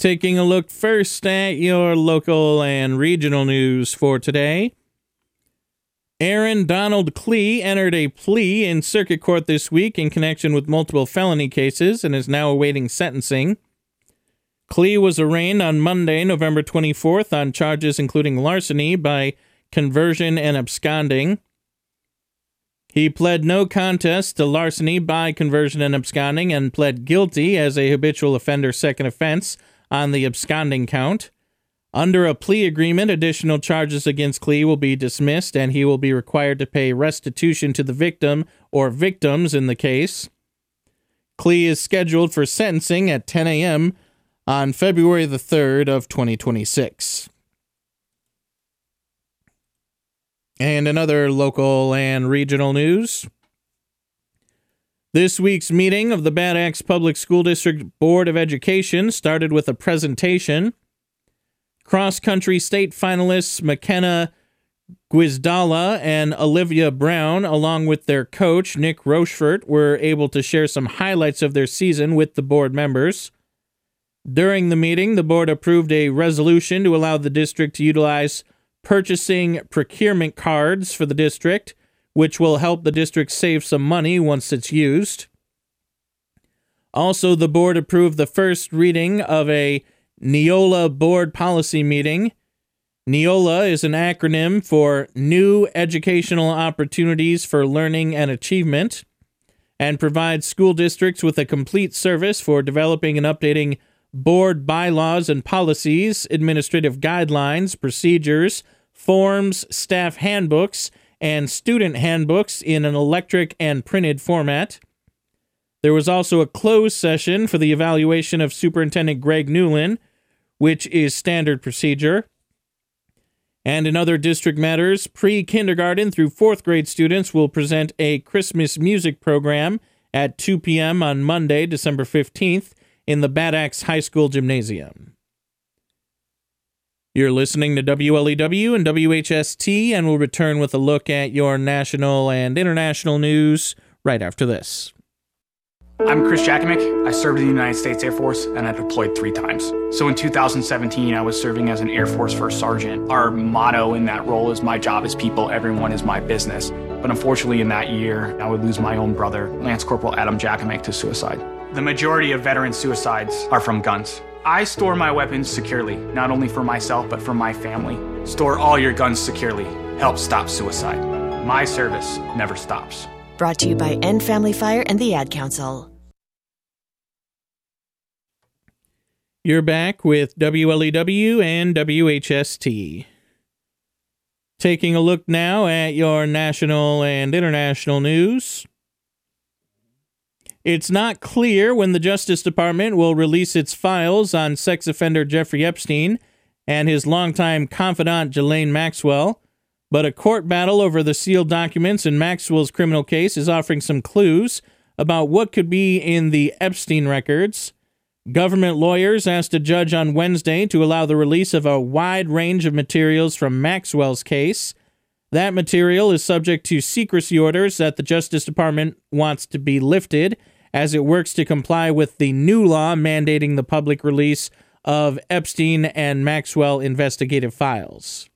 Taking a look first at your local and regional news for today. Aaron Donald Klee entered a plea in circuit court this week in connection with multiple felony cases and is now awaiting sentencing. Klee was arraigned on Monday, November 24th, on charges including larceny by conversion and absconding. He pled no contest to larceny by conversion and absconding and pled guilty as a habitual offender second offense on the absconding count. Under a plea agreement, additional charges against Klee will be dismissed and he will be required to pay restitution to the victim or victims in the case. Klee is scheduled for sentencing at 10 a.m. on February the 3rd of 2026. And another local and regional news. This week's meeting of the Bad Axe Public School District Board of Education started with a presentation. Cross-country state finalists McKenna Guizdala and Olivia Brown, along with their coach, Nick Rochefort, were able to share some highlights of their season with the board members. During the meeting, the board approved a resolution to allow the district to utilize purchasing procurement cards for the district, which will help the district save some money once it's used. Also, the board approved the first reading of a Neola board policy meeting. Neola is an acronym for New Educational Opportunities for Learning and Achievement and provides school districts with a complete service for developing and updating board bylaws and policies, administrative guidelines, procedures, forms, staff handbooks, and student handbooks in an electric and printed format. There was also a closed session for the evaluation of Superintendent Greg Newland, which is standard procedure. And in other district matters, pre-kindergarten through 4th grade students will present a Christmas music program at 2 p.m. on Monday, December 15th, in the Bad Axe High School Gymnasium. You're listening to WLEW and WHST, and we'll return with a look at your national and international news right after this. I'm Chris Jakimick. I served in the United States Air Force, and I deployed 3 times. So in 2017, I was serving as an Air Force First Sergeant. Our motto in that role is, my job is people, everyone is my business. But unfortunately in that year, I would lose my own brother, Lance Corporal Adam Jakimick, to suicide. The majority of veteran suicides are from guns. I store my weapons securely, not only for myself, but for my family. Store all your guns securely. Help stop suicide. My service never stops. Brought to you by End Family Fire and the Ad Council. You're back with WLEW and WHST. Taking a look now at your national and international news. It's not clear when the Justice Department will release its files on sex offender Jeffrey Epstein and his longtime confidant Ghislaine Maxwell, but a court battle over the sealed documents in Maxwell's criminal case is offering some clues about what could be in the Epstein records. Government lawyers asked a judge on Wednesday to allow the release of a wide range of materials from Maxwell's case. That material is subject to secrecy orders that the Justice Department wants to be lifted as it works to comply with the new law mandating the public release of Epstein and Maxwell investigative files.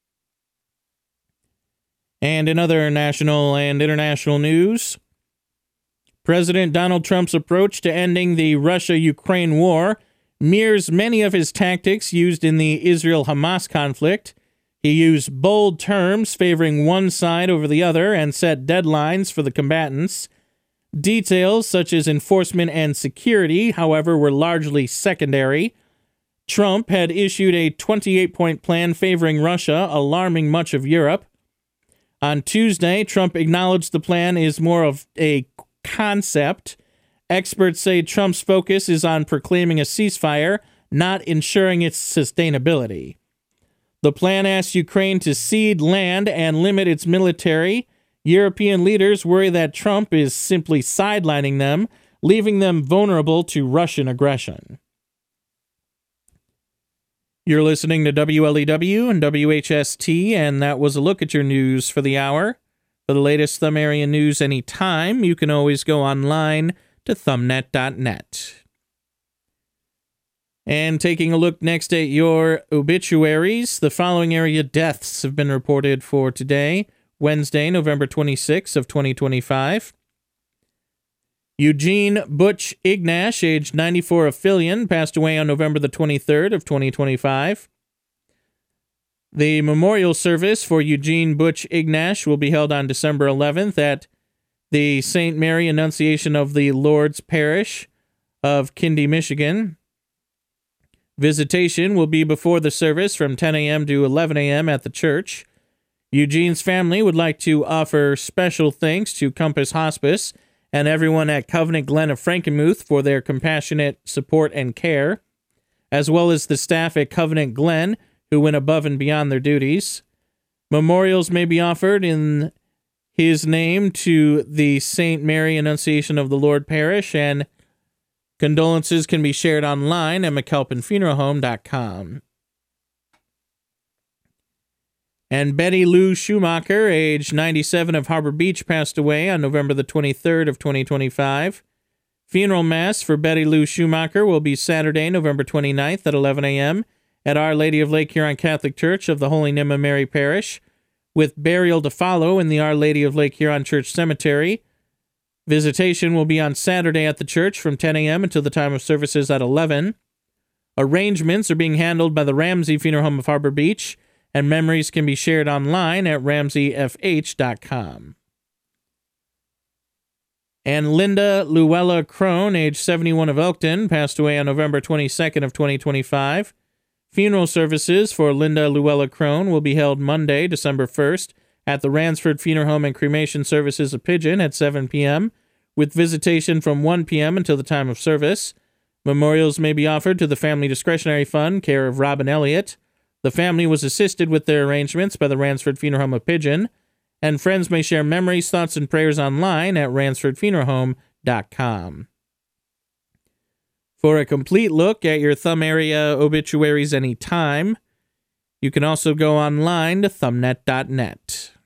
And in other national and international news, President Donald Trump's approach to ending the Russia-Ukraine war mirrors many of his tactics used in the Israel-Hamas conflict. He used bold terms favoring one side over the other and set deadlines for the combatants. Details such as enforcement and security, however, were largely secondary. Trump had issued a 28-point plan favoring Russia, alarming much of Europe. On Tuesday, Trump acknowledged the plan is more of a concept. Experts say Trump's focus is on proclaiming a ceasefire, not ensuring its sustainability. The plan asks Ukraine to cede land and limit its military. European leaders worry that Trump is simply sidelining them, leaving them vulnerable to Russian aggression. You're listening to WLEW and WHST, and that was a look at your news for the hour. For the latest Thumb Area news anytime, you can always go online to thumbnet.net. And taking a look next at your obituaries, the following area deaths have been reported for today, Wednesday, November 26th of 2025. Eugene Butch Ignash, age 94 of Fillion, passed away on November the 23rd of 2025. The memorial service for Eugene Butch Ignash will be held on December 11th at the St. Mary Annunciation of the Lord's Parish of Kindy, Michigan. Visitation will be before the service from 10 a.m. to 11 a.m. at the church. Eugene's family would like to offer special thanks to Compass Hospice and everyone at Covenant Glen of Frankenmuth for their compassionate support and care, as well as the staff at Covenant Glen who went above and beyond their duties. Memorials may be offered in his name to the St. Mary Annunciation of the Lord Parish, and condolences can be shared online at McAlpinFuneralHome.com. And Betty Lou Schumacher, age 97 of Harbor Beach, passed away on November the 23rd of 2025. Funeral Mass for Betty Lou Schumacher will be Saturday, November 29th at 11 a.m. at Our Lady of Lake Huron Catholic Church of the Holy Name of Mary Parish, with burial to follow in the Our Lady of Lake Huron Church Cemetery. Visitation will be on Saturday at the church from 10 a.m. until the time of services at 11. Arrangements are being handled by the Ramsey Funeral Home of Harbor Beach, and memories can be shared online at ramseyfh.com. And Linda Luella Crone, age 71 of Elkton, passed away on November 22nd of 2025. Funeral services for Linda Luella Crone will be held Monday, December 1st, at the Ransford Funeral Home and Cremation Services of Pigeon at 7 p.m., with visitation from 1 p.m. until the time of service. Memorials may be offered to the Family Discretionary Fund, care of Robin Elliott. The family was assisted with their arrangements by the Ransford Funeral Home of Pigeon, and friends may share memories, thoughts, and prayers online at RansfordFuneralHome.com. For a complete look at your thumb area obituaries anytime, you can also go online to thumbnet.net.